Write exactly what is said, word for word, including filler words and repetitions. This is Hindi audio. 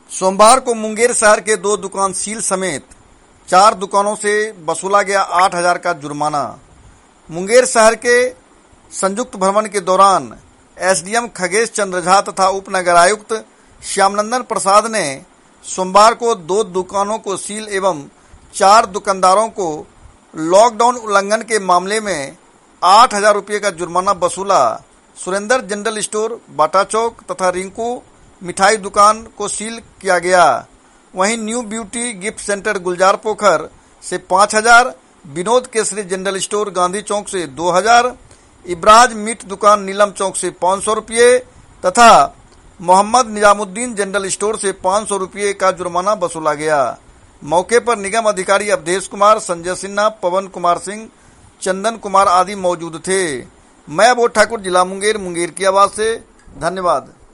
सोमवार को मुंगेर शहर के दो दुकान सील समेत चार दुकानों से वसूला गया आठ हजार का जुर्माना। मुंगेर शहर के संयुक्त भ्रमण के दौरान एसडीएम खगेश चंद्र झा तथा उप नगर आयुक्त श्यामनंदन प्रसाद ने सोमवार को दो दुकानों को सील एवं चार दुकानदारों को लॉकडाउन उल्लंघन के मामले में आठ हजार रुपये का जुर्माना वसूला। सुरेंद्र जनरल स्टोर बाटा चौक तथा रिंकू मिठाई दुकान को सील किया गया। वहीं new beauty gift centre Gulzar Pokhar से पाँच हजार, विनोद केसरी जनरल स्टोर गांधी चौक से दो हजार, इब्राज मीट दुकान नीलम चौक से पाँच सौ रुपये तथा मोहम्मद निजामुद्दीन जनरल स्टोर से पाँच सौ रुपये का जुर्माना वसूला गया। मौके पर निगम अधिकारी अवधेश कुमार, संजय सिन्हा, पवन कुमार सिंह, चंदन कुमार आदि मौजूद थे। मैं अबोध ठाकुर, जिला मुंगेर, मुंगेर की आवाज से धन्यवाद।